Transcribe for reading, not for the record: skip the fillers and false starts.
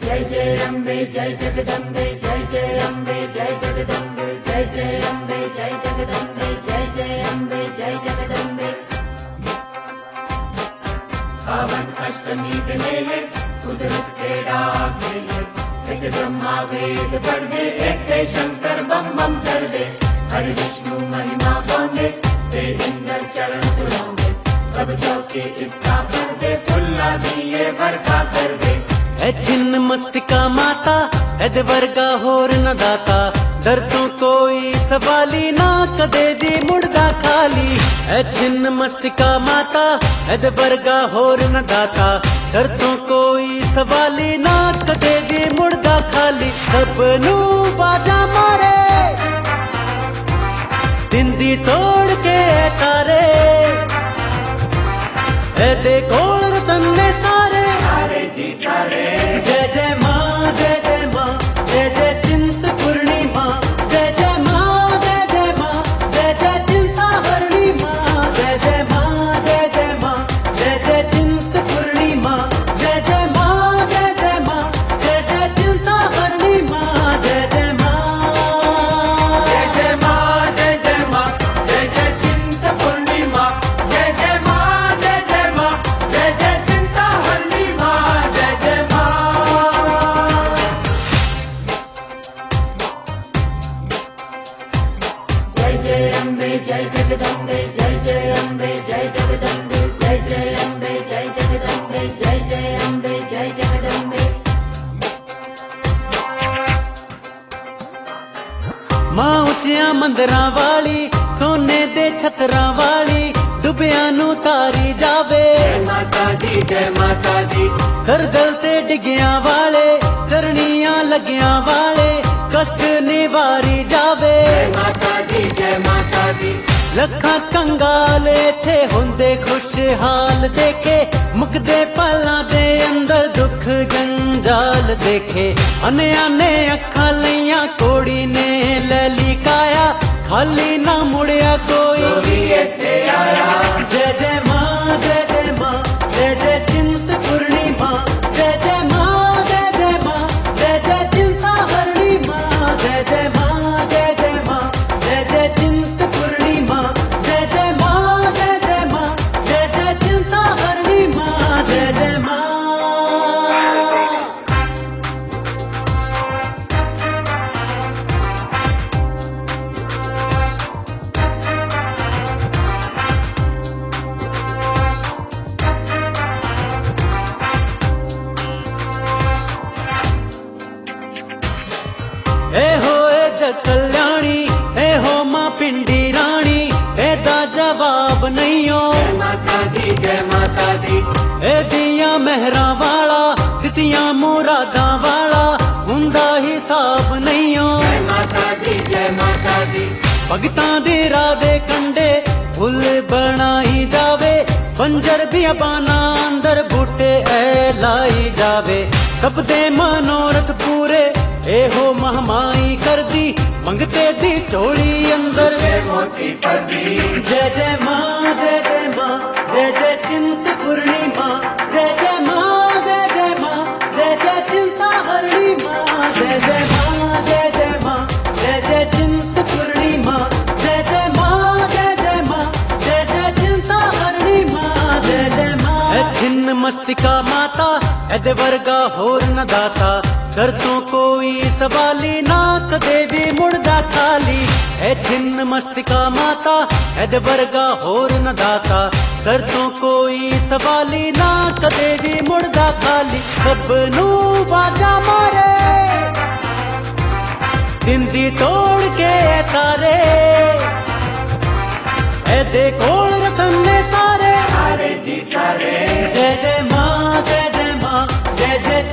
जय जय अम्बे जय जगदम्बे जय जय अम्बे जय जगदम्बे जय जय अम्बे जय जगदम्बे जय जय अम्बे जय जगदम्बे। सावन अष्टमी के मेले कुदरत के डाक मेले, एक ब्रह्मा वेद पढ़ दे, एक थे शंकर बम बम कर दे। हरि विष्णु महिमा गाऊंगे, ते इंद्र चरण तुड़ाऊंगे, सब चौके इसका कर दे, फुल्ला दिए बरखा कर दे। है छिन्न मस्तिका माता एद वर्गा होर न दाता, दर तो कोई सवाली ना कदे भी मुड़दा खाली। है छिन्न मस्तिका माता एद वर्गा होर न दाता, दर तो कोई सवाली ना कदे भी मुड़दा खाली। सबनू बाजा मारे दिंदी तोड़ के तारे, एदे कोल रतन ने सारे सारे जी सारे। जय जय माँ जय जय माँ जय जय चिंतपूर्णी माँ, जय जय माँ जय जय माँ जय जय चिंताहरणी माँ, जय जय माँ जय जय माँ जय जय चिंतपूर्णी माँ, जय जय माँ जय जय माँ जय जय चिंताहरणी माँ, जय जय माँ जय जय माँ जय जय माँ जय जय चिंतपूर्णी माँ, जय जय माँ जय जय माँ जय जय चिंताहरणी माँ, जय जय माँ। जय जय अम्बे जय जगदम्बे जय जय अम्बे जय जगदम्बे जय जय अम्बे जय जगदम्बे जय जय अम्बे जय जगदम्बे। मां उचिया मंदिरां वाली, सोने दे छतरां वाली, डुबिया नू तारी जावे। जय माता दी जय माता दी। सरगल ते डिगिया वाले, चरनियां लगिया वाले, कष्ट निवारी जावे। जय माता दी जय माता दी। लखा कंगाले थे हुंदे खुशहाल देखे, मुकदे पलां दे अंदर दुख जंजाल देखे। अने आने अखा लैया कोड़ी ने लैली काया, खाली ना मुड़िया कोई इत्थे आया। जय जय माँ जय जय माँ जय जय चिंतपूर्णी माँ, जय जय माँ जय जय माँ जय जय चिंताहरणी माँ, जय जय माँ जय जय माँ जय जय चिंतपूर्णी माँ, जय जय माँ जय जय माँ जय जय चिंताहरणी माँ, जय जय माँ। ए हो ए जग कल्याणी, ए हो माँ पिंडी रानी, एदा जवाब नहीं हो। जय माता दी जय माता दी। ए दिया मेहरा वाला, दितिया मुरादा वाला, हुंदा हिसाब नहीं हो। जय माता दी जय माता दी। भगतां दे राह दे कंडे फुल बनाई जावे, बंजर बियाबाना अंदर बूटे ऐ लाई जावे। सब दे मनोरथ पूरे एहो महमाई कर दी, मंगते दी चोली अंदर मोती पदी। जय जय माँ जय जय माँ जय जय चिंतपूर्णी माँ, जय जय माँ जय जय माँ जय जय चिंताहरणी माँ, जय जय माँ जय जय माँ जय जय चिंतपूर्णी माँ, जय जय माँ जय जय माँ जय जय चिंताहरणी माँ, जय जय माँ। छिन्न मस्तिका माता एद वर्गा होर न दाता, कर तो कोई सवाली ना कदे भी मुड़दा खाली। है छिन्न मस्तिका माता एद वर्गा होर न दाता, कर तो कोई सवाली ना कदे भी मुड़दा खाली। सबनू बाजा मारे दिंदी तोड़ के तारे, एदे कोल रतन ने सारे सारे जी सारे। जय जय माँ जय जय माँ जय जय